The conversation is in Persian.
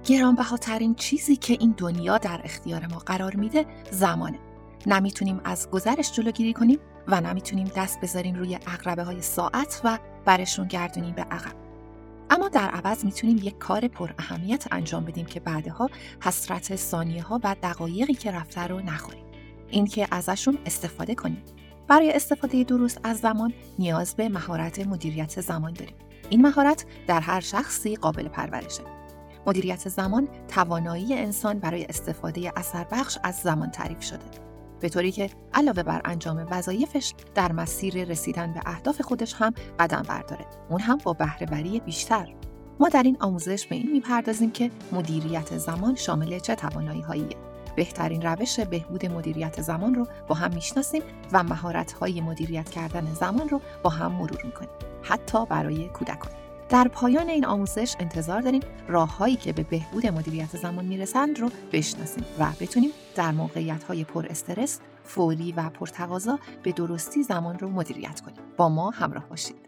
گرانبهاترین چیزی که این دنیا در اختیار ما قرار میده زمانه. نمیتونیم از گذرش جلوگیری کنیم و نمیتونیم دست بذاریم روی عقربه‌های ساعت و برشون گردونیم به عقب. اما در عوض میتونیم یک کار پر اهمیت انجام بدیم که بعدها حسرت ثانیه‌ها و دقایقی که رفته رو نخوریم. این که ازشون استفاده کنیم. برای استفاده درست از زمان نیاز به مهارت مدیریت زمان داریم. این مهارت در هر شخصی قابل پرورشه. مدیریت زمان توانایی انسان برای استفاده اثربخش از زمان تعریف شده، به طوری که علاوه بر انجام وظایفش در مسیر رسیدن به اهداف خودش هم قدم برداره، اون هم با بهره وری بیشتر. ما در این آموزش به این میپردازیم که مدیریت زمان شامل چه توانایی‌هاییه. بهترین روش بهبود مدیریت زمان رو با هم میشناسیم و مهارت‌های مدیریت کردن زمان رو با هم مرور میکنیم، حتی برای کودکان. در پایان این آموزش انتظار داریم راه‌هایی که به بهبود مدیریت زمان میرسند رو بشناسیم و بتونیم در موقعیت‌های پر استرس، فوری و پرتقاضا به درستی زمان رو مدیریت کنیم. با ما همراه باشید.